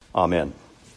Amen.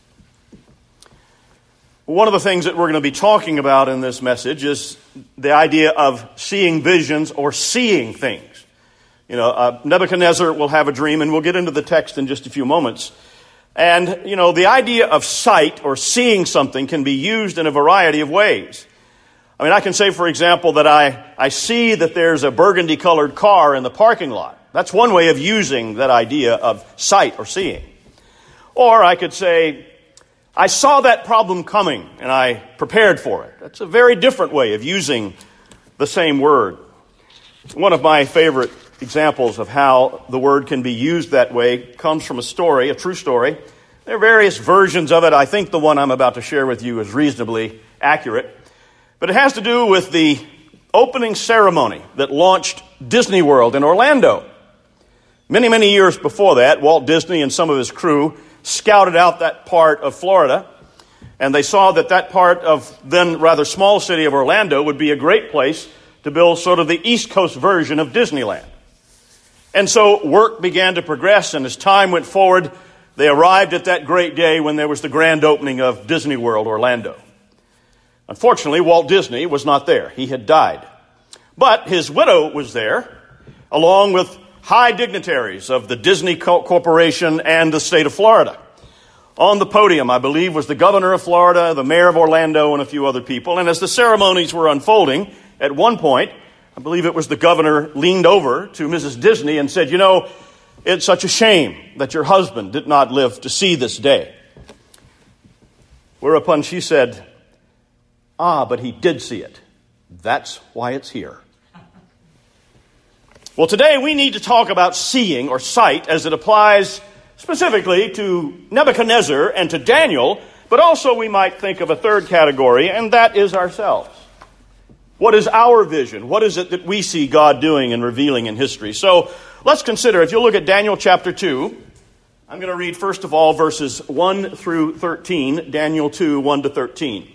One of the things that we're going to be talking about in this message is the idea of seeing visions or seeing things. Nebuchadnezzar will have a dream, and we'll get into the text in just a few moments. And, the idea of sight or seeing something can be used in a variety of ways. I can say, for example, that I see that there's a burgundy-colored car in the parking lot. That's one way of using that idea of sight or seeing. Or I could say, I saw that problem coming and I prepared for it. That's a very different way of using the same word. One of my favorite examples of how the word can be used that way comes from a story, a true story. There are various versions of it. I think the one I'm about to share with you is reasonably accurate. But it has to do with the opening ceremony that launched Disney World in Orlando. Many, many years before that, Walt Disney and some of his crew scouted out that part of Florida, and they saw that part of then rather small city of Orlando would be a great place to build sort of the East Coast version of Disneyland. And so work began to progress, and as time went forward, they arrived at that great day when there was the grand opening of Disney World Orlando. Unfortunately, Walt Disney was not there. He had died. But his widow was there, along with high dignitaries of the Disney Corporation and the state of Florida. On the podium, I believe, was the governor of Florida, the mayor of Orlando, and a few other people. And as the ceremonies were unfolding, at one point, I believe it was the governor leaned over to Mrs. Disney and said, it's such a shame that your husband did not live to see this day. Whereupon she said, but he did see it. That's why it's here. Well, today we need to talk about seeing or sight as it applies specifically to Nebuchadnezzar and to Daniel, but also we might think of a third category, and that is ourselves. What is our vision? What is it that we see God doing and revealing in history? So let's consider, if you look at Daniel chapter 2, I'm going to read first of all verses 1 through 13, Daniel 2, 1 to 13.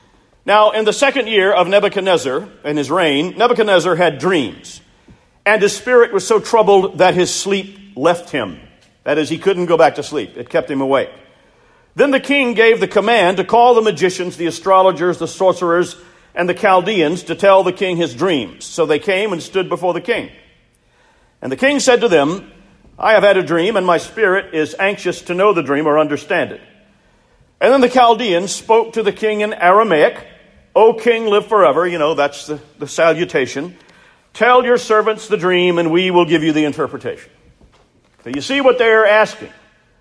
Now, in the second year of Nebuchadnezzar and his reign, Nebuchadnezzar had dreams. And his spirit was so troubled that his sleep left him. That is, he couldn't go back to sleep. It kept him awake. Then the king gave the command to call the magicians, the astrologers, the sorcerers, and the Chaldeans to tell the king his dreams. So they came and stood before the king. And the king said to them, I have had a dream, and my spirit is anxious to know the dream or understand it. And then the Chaldeans spoke to the king in Aramaic, O king, live forever. That's the salutation. Tell your servants the dream, and we will give you the interpretation. So you see what they're asking.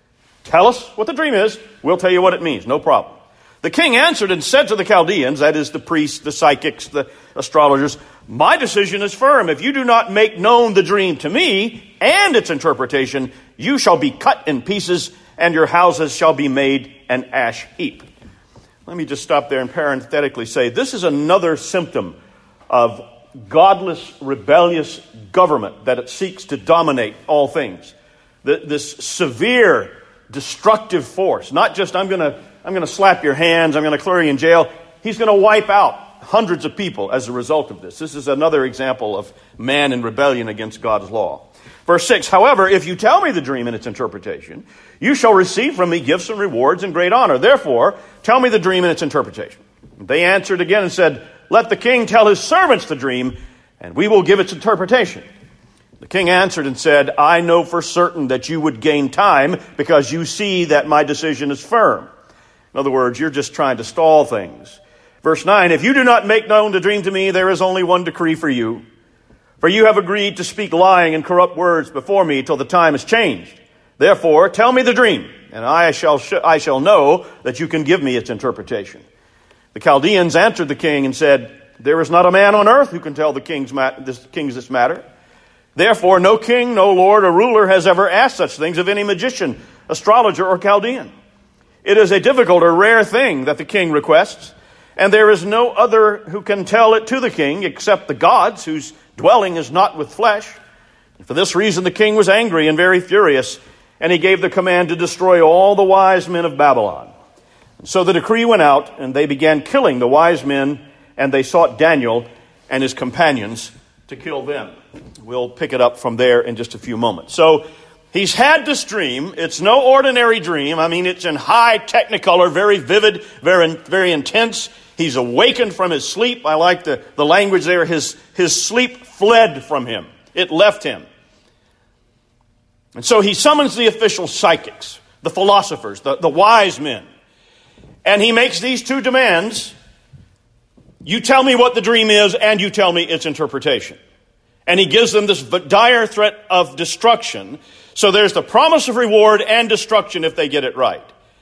Tell us what the dream is. We'll tell you what it means. No problem. The king answered and said to the Chaldeans, that is the priests, the psychics, the astrologers, my decision is firm. If you do not make known the dream to me and its interpretation, you shall be cut in pieces, and your houses shall be made an ash heap. Let me just stop there and parenthetically say, this is another symptom of godless, rebellious government that it seeks to dominate all things. This severe, destructive force. Not just, I'm going to slap your hands, I'm going to clear you in jail. He's going to wipe out hundreds of people as a result of this. This is another example of man in rebellion against God's law. Verse 6, however, if you tell me the dream and its interpretation, you shall receive from me gifts and rewards and great honor. Therefore, tell me the dream and its interpretation. They answered again and said, let the king tell his servants the dream, and we will give its interpretation. The king answered and said, I know for certain that you would gain time because you see that my decision is firm. In other words, you're just trying to stall things. Verse 9, if you do not make known the dream to me, there is only one decree for you. For you have agreed to speak lying and corrupt words before me till the time is changed. Therefore, tell me the dream, and I shall know that you can give me its interpretation. The Chaldeans answered the king and said, there is not a man on earth who can tell the kings this matter. Therefore, no king, no lord or ruler has ever asked such things of any magician, astrologer, or Chaldean. It is a difficult or rare thing that the king requests, and there is no other who can tell it to the king except the gods, whose dwelling is not with flesh. For this reason the king was angry and very furious, and he gave the command to destroy all the wise men of Babylon. So the decree went out, and they began killing the wise men, and they sought Daniel and his companions to kill them. We'll pick it up from there in just a few moments. So he's had this dream. It's no ordinary dream. I mean, it's in high technicolor, very vivid, very intense. He's awakened from his sleep. I like the language there. His sleep fled from him. It left him. And so he summons the official psychics, the philosophers, the wise men. And he makes these two demands. You tell me what the dream is, and you tell me its interpretation. And he gives them this dire threat of destruction. So there's the promise of reward and destruction if they get it right.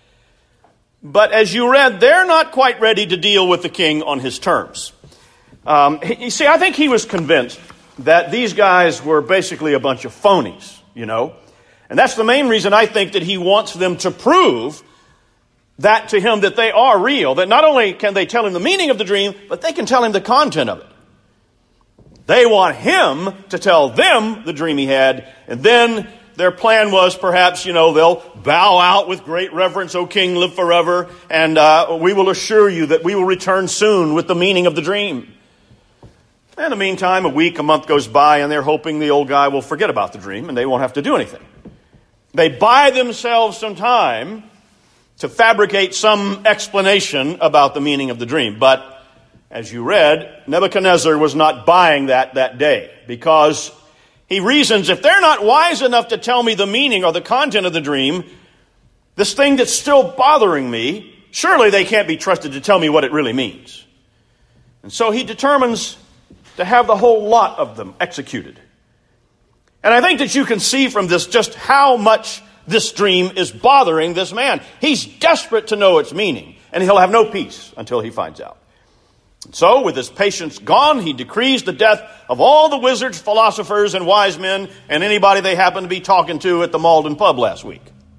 But as you read, they're not quite ready to deal with the king on his terms. You see, I think he was convinced that these guys were basically a bunch of phonies, you know. And that's the main reason I think that he wants them to prove that to him, that they are real. That not only can they tell him the meaning of the dream, but they can tell him the content of it. They want him to tell them the dream he had, and then their plan was perhaps, you know, they'll bow out with great reverence, O king, live forever, and we will assure you that we will return soon with the meaning of the dream. In the meantime, a week, a month goes by, and they're hoping the old guy will forget about the dream, and they won't have to do anything. They buy themselves some time to fabricate some explanation about the meaning of the dream. But, as you read, Nebuchadnezzar was not buying that day, because he reasons, if they're not wise enough to tell me the meaning or the content of the dream, this thing that's still bothering me, surely they can't be trusted to tell me what it really means. And so he determines to have the whole lot of them executed. And I think that you can see from this just how much this dream is bothering this man. He's desperate to know its meaning, and he'll have no peace until he finds out. So, with his patience gone, he decrees the death of all the wizards, philosophers, and wise men, and anybody they happened to be talking to at the Malden pub last week.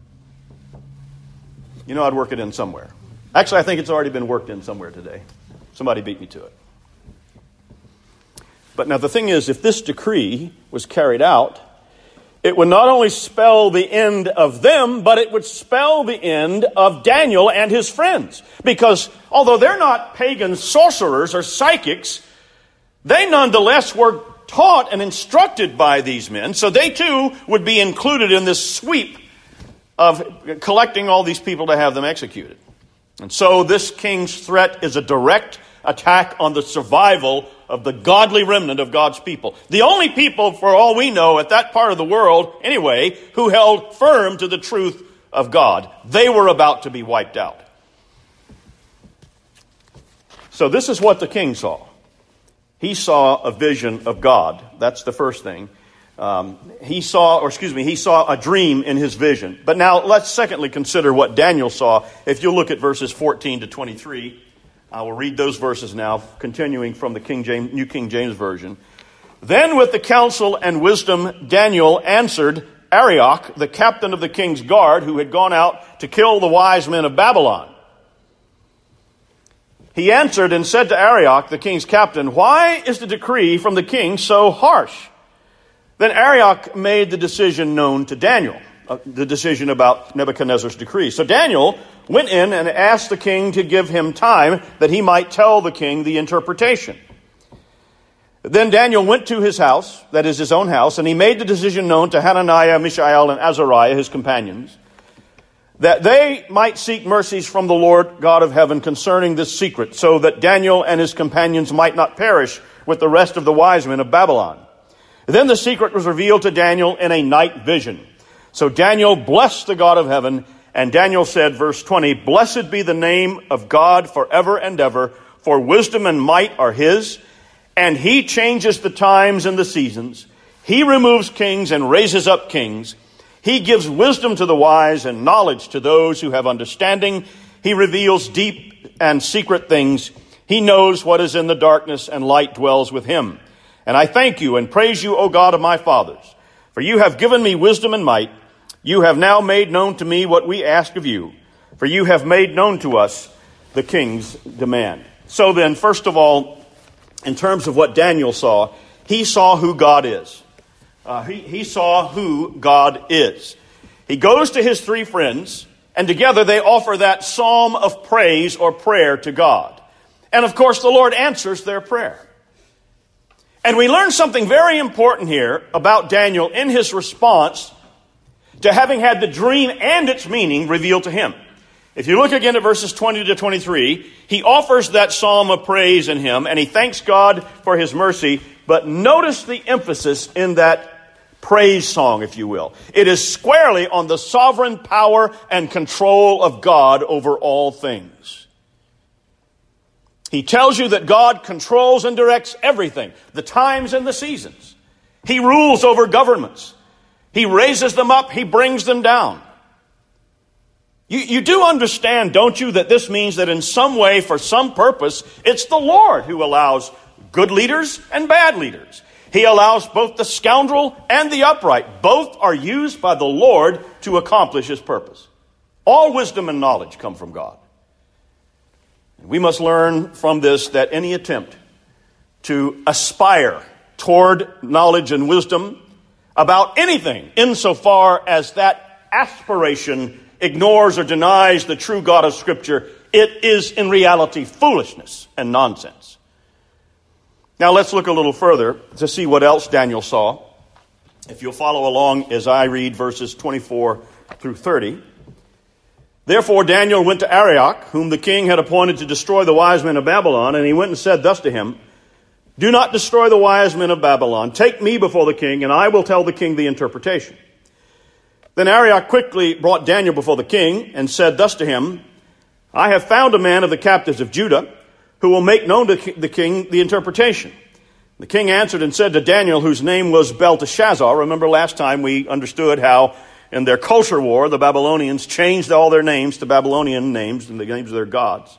You know, I'd work it in somewhere. Actually, I think it's already been worked in somewhere today. Somebody beat me to it. But now the thing is, if this decree was carried out, it would not only spell the end of them, but it would spell the end of Daniel and his friends. Because although they're not pagan sorcerers or psychics, they nonetheless were taught and instructed by these men. So they too would be included in this sweep of collecting all these people to have them executed. And so this king's threat is a direct attack on the survival of the godly remnant of God's people. The only people, for all we know, at that part of the world, anyway, who held firm to the truth of God. They were about to be wiped out. So this is what the king saw. He saw a vision of God. That's the first thing. He saw a dream in his vision. But now let's secondly consider what Daniel saw. If you look at verses 14 to 23, I will read those verses now, continuing from the New King James Version. Then with the counsel and wisdom, Daniel answered Arioch, the captain of the king's guard, who had gone out to kill the wise men of Babylon. He answered and said to Arioch, the king's captain, "Why is the decree from the king so harsh?" Then Arioch made the decision known to Daniel, the decision about Nebuchadnezzar's decree. So Daniel went in and asked the king to give him time that he might tell the king the interpretation. Then Daniel went to his house, that is his own house, and he made the decision known to Hananiah, Mishael, and Azariah, his companions, that they might seek mercies from the Lord God of heaven concerning this secret, so that Daniel and his companions might not perish with the rest of the wise men of Babylon. Then the secret was revealed to Daniel in a night vision. So Daniel blessed the God of heaven, and Daniel said, verse 20, "Blessed be the name of God forever and ever, for wisdom and might are his, and he changes the times and the seasons. He removes kings and raises up kings. He gives wisdom to the wise and knowledge to those who have understanding. He reveals deep and secret things. He knows what is in the darkness, and light dwells with him. And I thank you and praise you, O God of my fathers, for you have given me wisdom and might. You have now made known to me what we ask of you, for you have made known to us the king's demand." So then, first of all, in terms of what Daniel saw, he saw who God is. He saw who God is. He goes to his three friends, and together they offer that psalm of praise or prayer to God. And of course, the Lord answers their prayer. And we learn something very important here about Daniel in his response to having had the dream and its meaning revealed to him. If you look again at verses 20 to 23, he offers that psalm of praise in him, and he thanks God for his mercy. But notice the emphasis in that praise song, if you will. It is squarely on the sovereign power and control of God over all things. He tells you that God controls and directs everything, the times and the seasons. He rules over governments. He raises them up. He brings them down. You do understand, don't you, that this means that in some way, for some purpose, it's the Lord who allows good leaders and bad leaders. He allows both the scoundrel and the upright. Both are used by the Lord to accomplish his purpose. All wisdom and knowledge come from God. We must learn from this that any attempt to aspire toward knowledge and wisdom about anything, insofar as that aspiration ignores or denies the true God of Scripture, it is in reality foolishness and nonsense. Now let's look a little further to see what else Daniel saw. If you'll follow along as I read verses 24 through 30. Therefore Daniel went to Arioch, whom the king had appointed to destroy the wise men of Babylon, and he went and said thus to him, Do not destroy the wise men of Babylon. Take me before the king, and I will tell the king the interpretation. Then Arioch quickly brought Daniel before the king and said thus to him, I have found a man of the captives of Judah who will make known to the king the interpretation. The king answered and said to Daniel, whose name was Belteshazzar. Remember last time we understood how in their culture war the Babylonians changed all their names to Babylonian names and the names of their gods.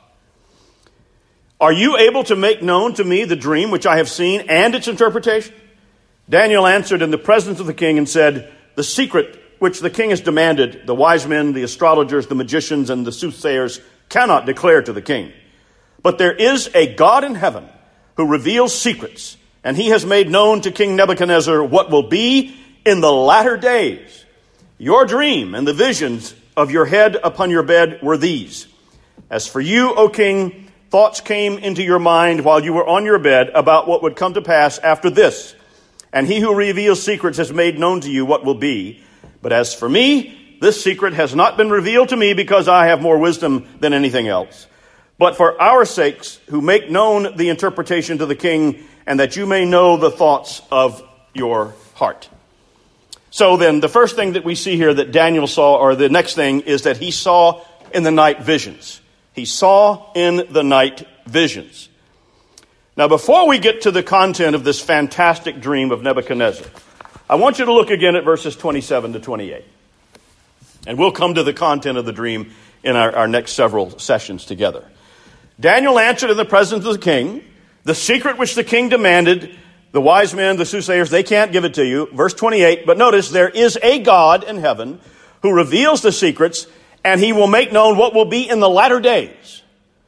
Are you able to make known to me the dream which I have seen and its interpretation? Daniel answered in the presence of the king and said, The secret which the king has demanded, the wise men, the astrologers, the magicians, and the soothsayers cannot declare to the king. But there is a God in heaven who reveals secrets, and he has made known to King Nebuchadnezzar what will be in the latter days. Your dream and the visions of your head upon your bed were these. As for you, O king, thoughts came into your mind while you were on your bed about what would come to pass after this. And he who reveals secrets has made known to you what will be. But as for me, this secret has not been revealed to me because I have more wisdom than anything else. But for our sakes, who make known the interpretation to the king, and that you may know the thoughts of your heart. So then, the first thing that we see here that Daniel saw, or the next thing, is that he saw in the night visions. He saw in the night visions. Now, before we get to the content of this fantastic dream of Nebuchadnezzar, I want you to look again at verses 27 to 28. And we'll come to the content of the dream in our next several sessions together. Daniel answered in the presence of the king, the secret which the king demanded, the wise men, the soothsayers, they can't give it to you. Verse 28, but notice there is a God in heaven who reveals the secrets, and he will make known what will be in the latter days.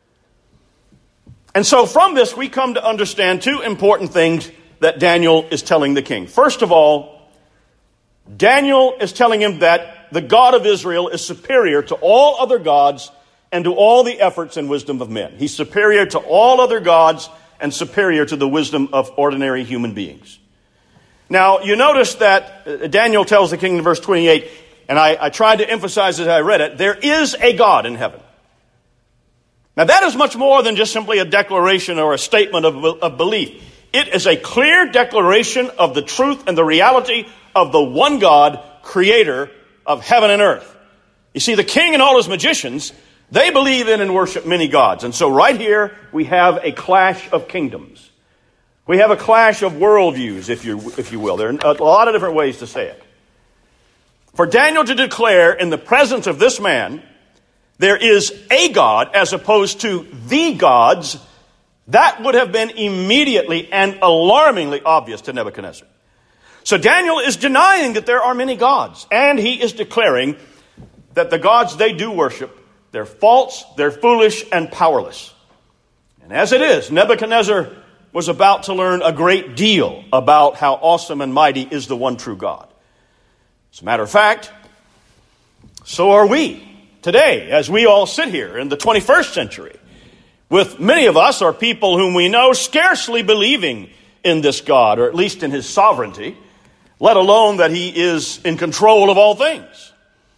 And so from this, we come to understand two important things that Daniel is telling the king. First of all, Daniel is telling him that the God of Israel is superior to all other gods and to all the efforts and wisdom of men. He's superior to all other gods and superior to the wisdom of ordinary human beings. Now, you notice that Daniel tells the king in verse 28, and I tried to emphasize as I read it, there is a God in heaven. Now, that is much more than just simply a declaration or a statement of belief. It is a clear declaration of the truth and the reality of the one God, creator of heaven and earth. You see, the king and all his magicians, they believe in and worship many gods. And so right here, we have a clash of kingdoms. We have a clash of worldviews, if you will. There are a lot of different ways to say it. For Daniel to declare in the presence of this man, there is a God as opposed to the gods, that would have been immediately and alarmingly obvious to Nebuchadnezzar. So Daniel is denying that there are many gods, and he is declaring that the gods they do worship, they're false, they're foolish, and powerless. And as it is, Nebuchadnezzar was about to learn a great deal about how awesome and mighty is the one true God. As a matter of fact, so are we today, as we all sit here in the 21st century, with many of us are people whom we know scarcely believing in this God, or at least in his sovereignty. let alone that he is in control of all things.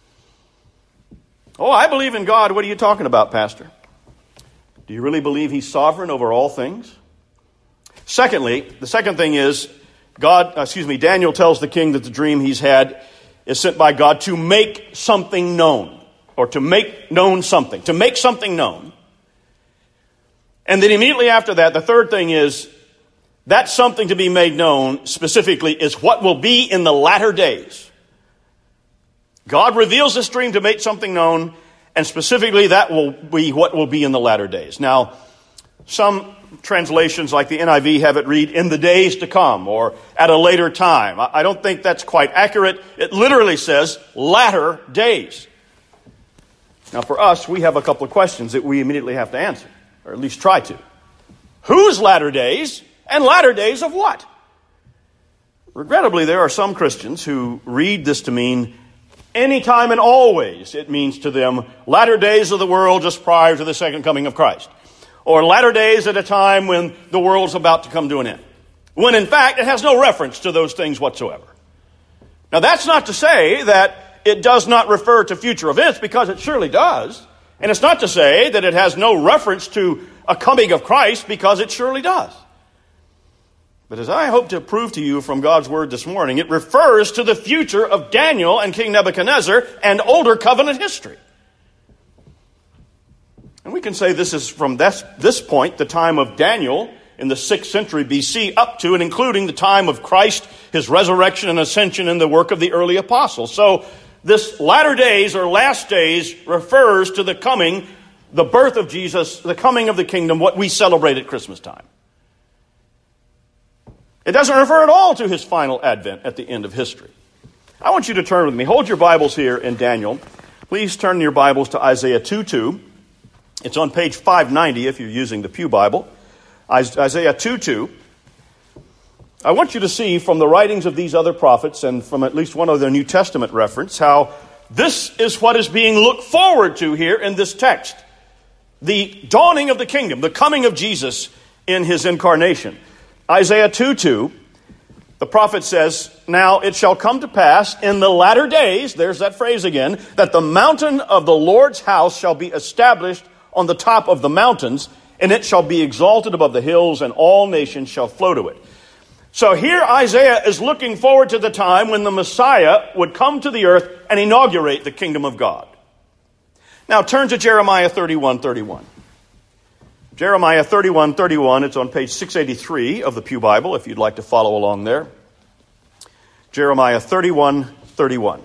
Oh, I believe in God. What are you talking about, Pastor? Do you really believe he's sovereign over all things? Secondly, the second thing is Daniel tells the king that the dream he's had is sent by God to make something known, or to make known something, to make something known. And then immediately after that, the third thing is that something to be made known specifically is what will be in the latter days. God reveals this dream to make something known, and specifically that will be what will be in the latter days. Now, some translations like the NIV have it read, in the days to come, or at a later time. I don't think that's quite accurate. It literally says latter days. Now for us, we have a couple of questions that we immediately have to answer, or at least try to. Whose latter days, and latter days of what? Regrettably, there are some Christians who read this to mean anytime and always. It means to them latter days of the world just prior to the second coming of Christ. Or latter days at a time when the world's about to come to an end. When in fact, it has no reference to those things whatsoever. Now that's not to say that it does not refer to future events, because it surely does. And it's not to say that it has no reference to a coming of Christ, because it surely does. But as I hope to prove to you from God's Word this morning, it refers to the future of Daniel and King Nebuchadnezzar and older covenant history. And we can say this is from this point, the time of Daniel in the 6th century BC, up to and including the time of Christ, his resurrection and ascension, and the work of the early apostles. So this latter days or last days refers to the coming, the birth of Jesus, the coming of the kingdom, what we celebrate at Christmas time. It doesn't refer at all to his final advent at the end of history. I want you to turn with me. Hold your Bibles here in Daniel. Please turn your Bibles to Isaiah 2:2. It's on page 590 if you're using the Pew Bible. Isaiah 2:2. I want you to see from the writings of these other prophets and from at least one other New Testament reference how this is what is being looked forward to here in this text. The dawning of the kingdom, the coming of Jesus in his incarnation. Isaiah 2:2, the prophet says, "Now it shall come to pass in the latter days," there's that phrase again, "that the mountain of the Lord's house shall be established on the top of the mountains, and it shall be exalted above the hills, and all nations shall flow to it." So here Isaiah is looking forward to the time when the Messiah would come to the earth and inaugurate the kingdom of God. Now turn to Jeremiah 31:31. Jeremiah 31:31, it's on page 683 of the Pew Bible, if you'd like to follow along there. Jeremiah 31:31.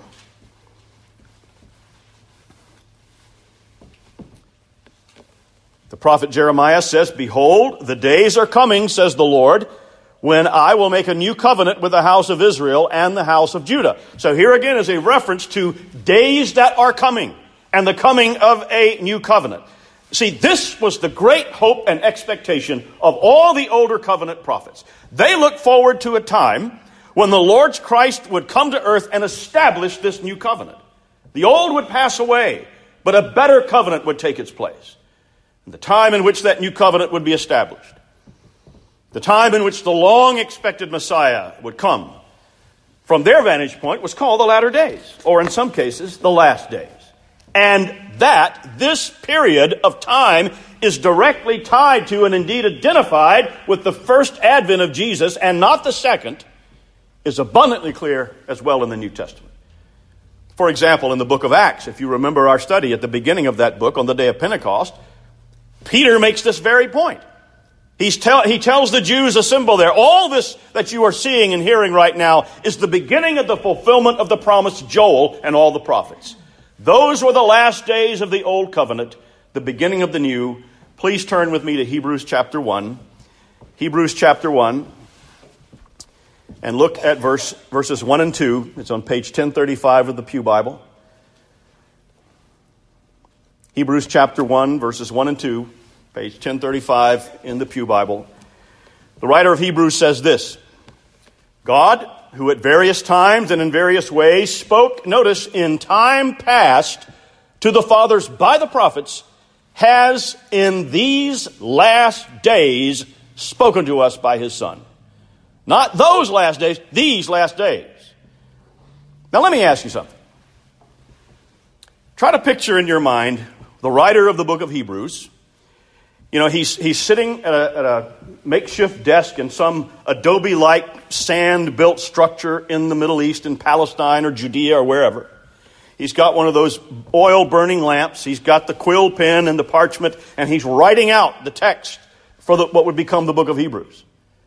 The prophet Jeremiah says, "Behold, the days are coming, says the Lord, when I will make a new covenant with the house of Israel and the house of Judah." So here again is a reference to days that are coming and the coming of a new covenant. See, this was the great hope and expectation of all the older covenant prophets. They looked forward to a time when the Lord Christ would come to earth and establish this new covenant. The old would pass away, but a better covenant would take its place. The time in which that new covenant would be established. The time in which the long-expected Messiah would come, from their vantage point, was called the latter days, or in some cases, the last days. And that this period of time is directly tied to and indeed identified with the first advent of Jesus and not the second, is abundantly clear as well in the New Testament. For example, in the book of Acts, if you remember our study at the beginning of that book on the day of Pentecost, Peter makes this very point. He tells the Jews assembled there, all this that you are seeing and hearing right now is the beginning of the fulfillment of the promise of Joel and all the prophets. Those were the last days of the old covenant, the beginning of the new. Please turn with me to Hebrews chapter 1. Hebrews chapter 1. And look at verses 1 and 2. It's on page 1035 of the Pew Bible. Hebrews chapter 1, verses 1 and 2, page 1035 in the Pew Bible. The writer of Hebrews says this: God, who at various times and in various ways spoke, notice, in time past to the fathers by the prophets, has in these last days spoken to us by his Son. Not those last days, these last days. Now let me ask you something. Try to picture in your mind the writer of the book of Hebrews. You know, he's sitting at a makeshift desk in some adobe-like sand-built structure in the Middle East, in Palestine or Judea or wherever. He's got one of those oil-burning lamps. He's got the quill pen and the parchment, and he's writing out the text for what would become the book of Hebrews.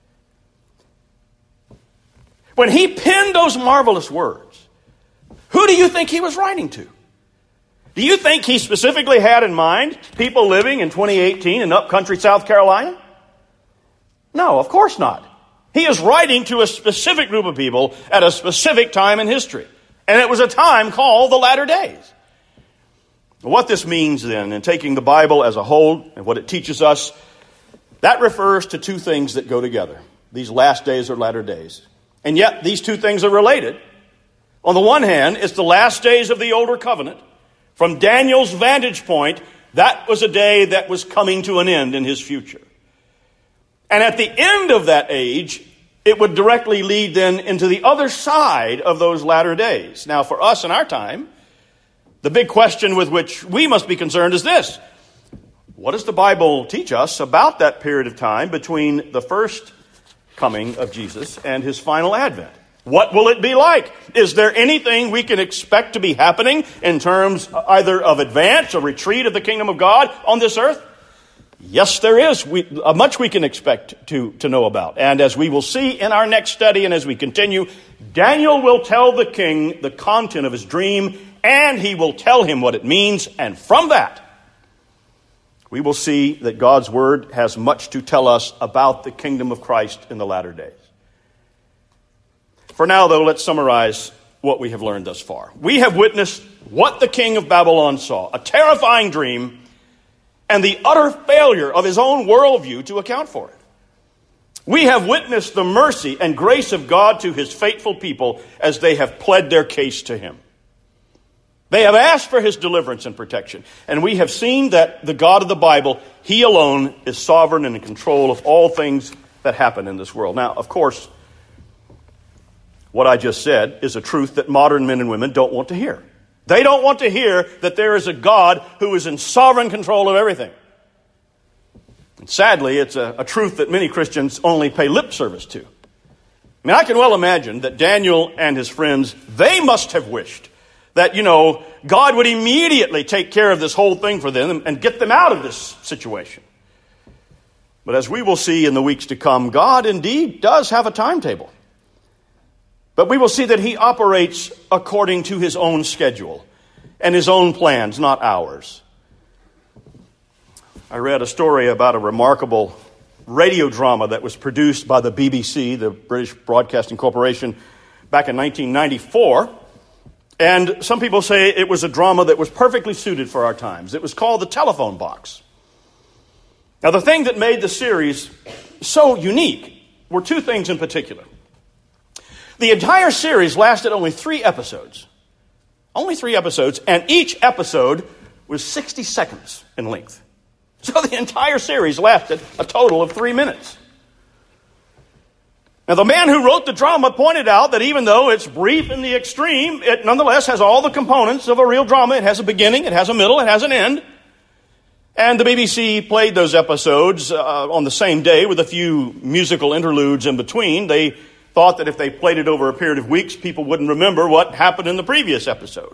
When he penned those marvelous words, who do you think he was writing to? Do you think he specifically had in mind people living in 2018 in upcountry South Carolina? No, of course not. He is writing to a specific group of people at a specific time in history. And it was a time called the latter days. What this means then, in taking the Bible as a whole and what it teaches us, that refers to two things that go together. These last days or latter days. And yet, these two things are related. On the one hand, it's the last days of the older covenant. From Daniel's vantage point, that was a day that was coming to an end in his future. And at the end of that age, it would directly lead then into the other side of those latter days. Now, for us in our time, the big question with which we must be concerned is this. What does the Bible teach us about that period of time between the first coming of Jesus and his final advent? What will it be like? Is there anything we can expect to be happening in terms either of advance or retreat of the kingdom of God on this earth? Yes, there is. Much we can expect to know about. And as we will see in our next study and as we continue, Daniel will tell the king the content of his dream, and he will tell him what it means. And from that, we will see that God's word has much to tell us about the kingdom of Christ in the latter days. For now, though, let's summarize what we have learned thus far. We have witnessed what the king of Babylon saw, a terrifying dream, and the utter failure of his own worldview to account for it. We have witnessed the mercy and grace of God to his faithful people as they have pled their case to him. They have asked for his deliverance and protection, and we have seen that the God of the Bible, he alone, is sovereign and in control of all things that happen in this world. Now, of course, what I just said is a truth that modern men and women don't want to hear. They don't want to hear that there is a God who is in sovereign control of everything. And sadly, it's a truth that many Christians only pay lip service to. I mean, I can well imagine that Daniel and his friends, they must have wished that, God would immediately take care of this whole thing for them and get them out of this situation. But as we will see in the weeks to come, God indeed does have a timetable. But we will see that he operates according to his own schedule and his own plans, not ours. I read a story about a remarkable radio drama that was produced by the BBC, the British Broadcasting Corporation, back in 1994. And some people say it was a drama that was perfectly suited for our times. It was called The Telephone Box. Now, the thing that made the series so unique were two things in particular. The entire series lasted only 3 episodes. Only 3 episodes, and each episode was 60 seconds in length. So the entire series lasted a total of 3 minutes. Now, the man who wrote the drama pointed out that even though it's brief in the extreme, it nonetheless has all the components of a real drama. It has a beginning, it has a middle, it has an end. And the BBC played those episodes on the same day with a few musical interludes in between. They thought that if they played it over a period of weeks, people wouldn't remember what happened in the previous episode.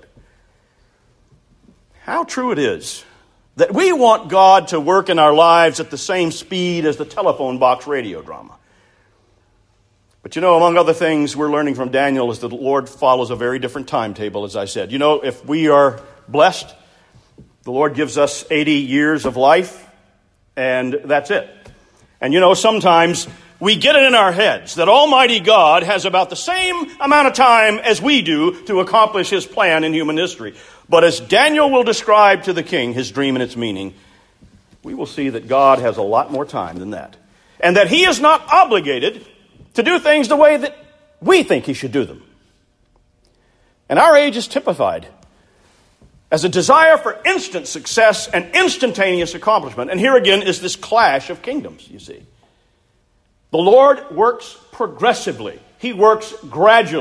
How true it is that we want God to work in our lives at the same speed as the telephone box radio drama. But among other things we're learning from Daniel is that the Lord follows a very different timetable, as I said. If we are blessed, the Lord gives us 80 years of life, and that's it. And sometimes we get it in our heads that Almighty God has about the same amount of time as we do to accomplish his plan in human history. But as Daniel will describe to the king his dream and its meaning, we will see that God has a lot more time than that. And that he is not obligated to do things the way that we think he should do them. And our age is typified as a desire for instant success and instantaneous accomplishment. And here again is this clash of kingdoms, you see. The Lord works progressively. He works gradually.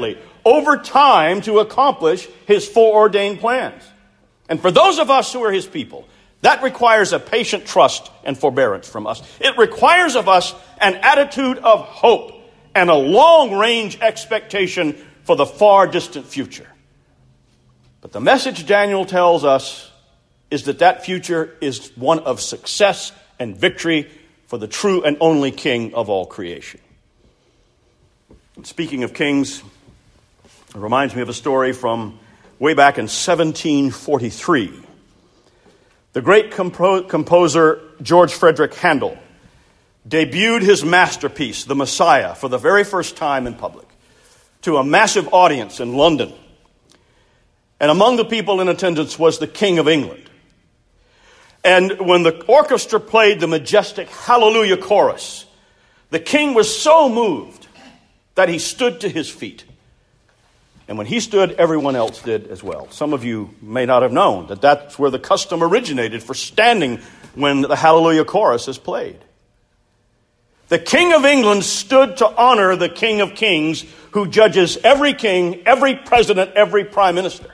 over time to accomplish his foreordained plans. And for those of us who are his people, that requires a patient trust and forbearance from us. It requires of us an attitude of hope and a long-range expectation for the far distant future. But the message Daniel tells us is that future is one of success and victory for the true and only King of all creation. And speaking of kings, it reminds me of a story from way back in 1743. The great composer George Frederick Handel debuted his masterpiece, The Messiah, for the very first time in public to a massive audience in London. And among the people in attendance was the King of England. And when the orchestra played the majestic Hallelujah chorus, the king was so moved that he stood to his feet. And when he stood, everyone else did as well. Some of you may not have known that that's where the custom originated for standing when the Hallelujah chorus is played. The King of England stood to honor the King of Kings, who judges every king, every president, every prime minister.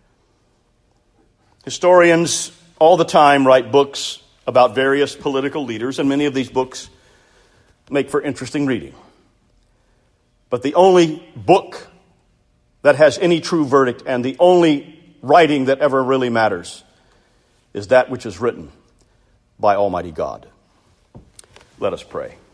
Historians all the time write books about various political leaders, and many of these books make for interesting reading. But the only book that has any true verdict and the only writing that ever really matters is that which is written by Almighty God. Let us pray.